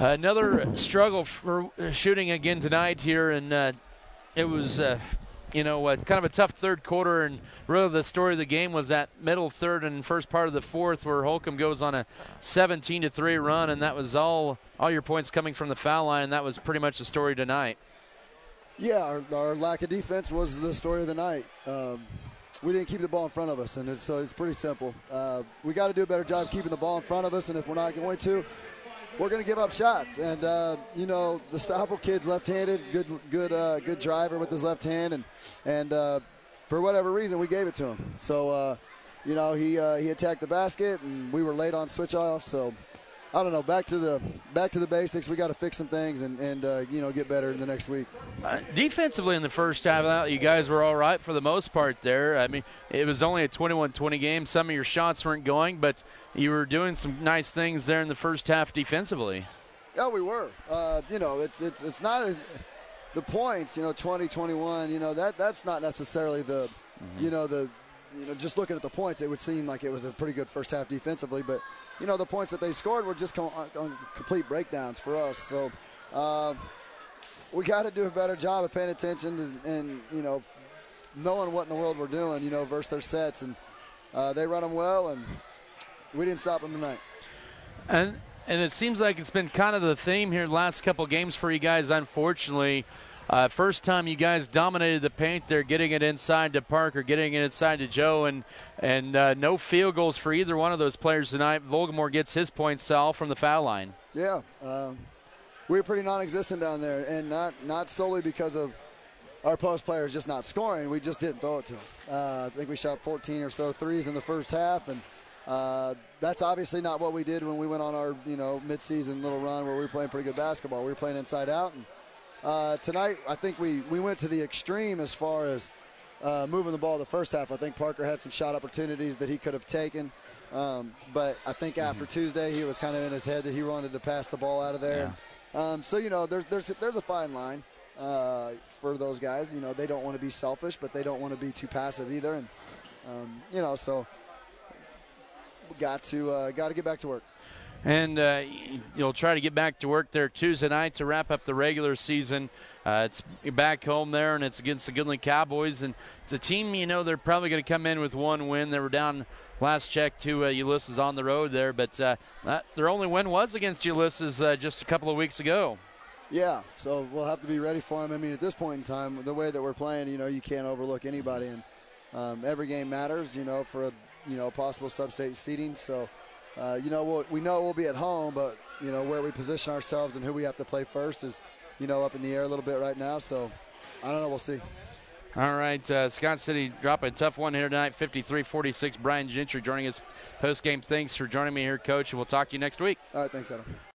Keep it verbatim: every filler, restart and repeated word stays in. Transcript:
Another struggle for shooting again tonight here, and uh, it was, uh, you know, uh, kind of a tough third quarter, and really the story of the game was that middle third and first part of the fourth where Holcomb goes on a seventeen to three run, and that was all all your points coming from the foul line, and that was pretty much the story tonight. Yeah, our, our lack of defense was the story of the night. Um, we didn't keep the ball in front of us, and it's, so it's pretty simple. Uh, we got to do a better job keeping the ball in front of us, and if we're not going to, we're going to give up shots. And, uh, you know, the Stoppel kid's left-handed, good good, uh, good driver with his left hand, and, and uh, for whatever reason, we gave it to him. So, uh, you know, he uh, he attacked the basket, and we were late on switch-off. So, I don't know, back to the back to the basics. We got to fix some things and, and uh, you know, get better in the next week. Uh, defensively in the first half, you guys were all right for the most part there. I mean, it was only a twenty-one twenty game. Some of your shots weren't going, but you were doing some nice things there in the first half defensively. Yeah, we were. Uh, you know, it's it's it's not as the points. You know, twenty, twenty-one. You know, that that's not necessarily the, mm-hmm. you know, the, you know, just looking at the points, it would seem like it was a pretty good first half defensively, but. You know, the points that they scored were just com- on complete breakdowns for us. So uh, we got to do a better job of paying attention and, and, you know, knowing what in the world we're doing, you know, versus their sets. And uh, they run them well, and we didn't stop them tonight. And and it seems like it's been kind of the theme here the last couple games for you guys, unfortunately. Uh, first time you guys dominated the paint there, getting it inside to Parker, getting it inside to Joe, and and uh, no field goals for either one of those players tonight. Volgamore gets his points all from the foul line. Yeah, um, we were pretty non-existent down there, and not not solely because of our post players just not scoring. We just didn't throw it to them. Uh, I think we shot fourteen or so threes in the first half, and uh, that's obviously not what we did when we went on our you know mid-season little run where we were playing pretty good basketball. We were playing inside out, and Uh, tonight, I think we, we went to the extreme as far as uh, moving the ball the first half. I think Parker had some shot opportunities that he could have taken. Um, but I think after Tuesday, he was kind of in his head that he wanted to pass the ball out of there. Yeah. Um, so, you know, there's, there's, there's a fine line uh, for those guys. You know, they don't want to be selfish, but they don't want to be too passive either. And, um, you know, so we got to, uh, got to get back to work. And uh, you'll try to get back to work there Tuesday night to wrap up the regular season. Uh, it's back home there, and it's against the Goodland Cowboys. And it's a team, you know, they're probably going to come in with one win. They were down last check to uh, Ulysses on the road there, but uh, that, their only win was against Ulysses uh, just a couple of weeks ago. Yeah, so we'll have to be ready for them. I mean, at this point in time, the way that we're playing, you know, you can't overlook anybody. And um, every game matters, you know, for a, you know, possible sub-state seeding. So, Uh, you know, we'll, we know we'll be at home, but, you know, where we position ourselves and who we have to play first is, you know, up in the air a little bit right now. So, I don't know. We'll see. All right. Uh, Scott City dropping a tough one here tonight, fifty-three forty-six. Brian Gentry joining us post-game. Thanks for joining me here, Coach, and we'll talk to you next week. All right. Thanks, Adam.